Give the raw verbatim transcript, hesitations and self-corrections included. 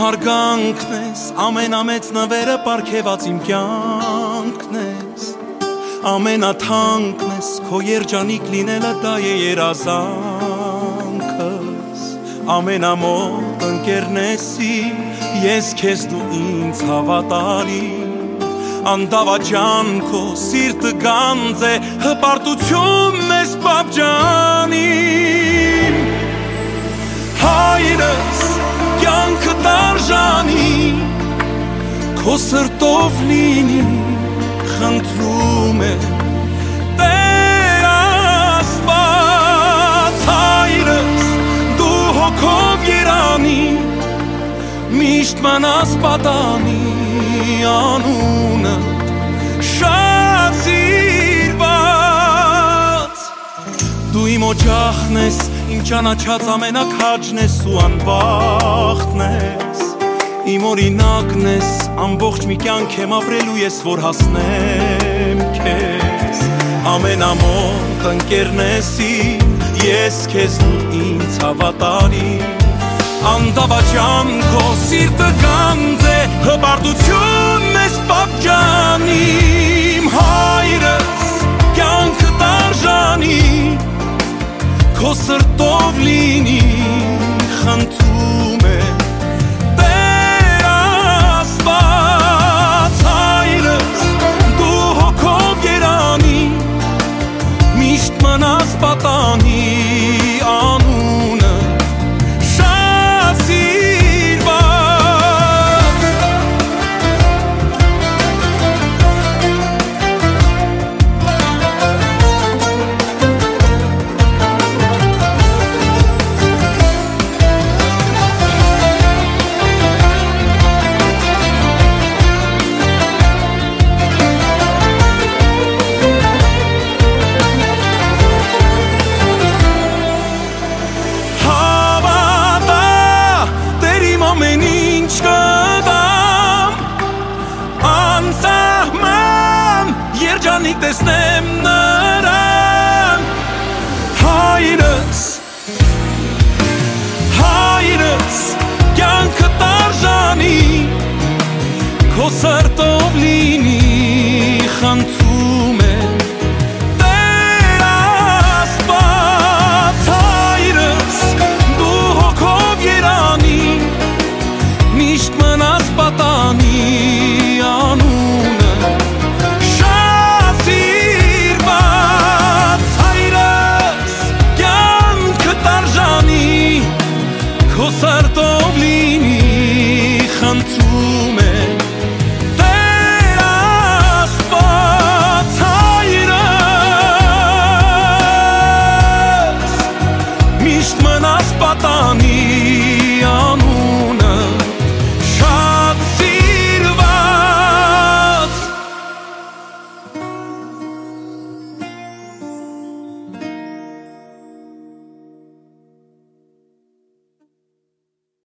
հարգանքն ես, ամենամեծ նվերը պարգևած իմ կյանքն ես, ամենաթանկն ես, քո երջանիկ լինելը դա է երազանքս, ամենամոտ ընկերն ես իմ, ես քեզ դու ինձ հավատարիմ, անդավաճան քո սիրտը գանձ է, հպարտությունն ես պապջանիմ, հայրս կյանքը տարժանի, քո սրտով լինի, խնդրում է Տեր Աստված, հայրս դու հոգով երանի, միշտ մնաս պատանի, անունը շատ սիրված, դու իմ օջախն ես, իմ ճանաչած ամենաքաջն ես ու անվախտն ես, իմ օրինակն ես, ամբողջ մի կյանք եմ ապրելու ես, որ հասնեմ քեզ, ամենամոտ ընկերն ես իմ, ես քեզ դու ինձ հավատարիմ, անդավաճան քո սիրտը գանձ է, հպարտությունն ես պապջանիմ, հայրս կյանքը տարժանի, քո սրտով լինի, խնդրում է Տեր Աստված, հայրս դու հոգով երանի, միշտ մնաս պատանի, անունը շատ սիրված, երջանիկ տեսնեմ նրան, հայրս, հայրս, կյանքը տարժանի, քո սրտով լինի, խնդրում է Տեր Աստված, հայրս, դու հոգով երանի, միշտ մնաս պատանի, անունը սրտով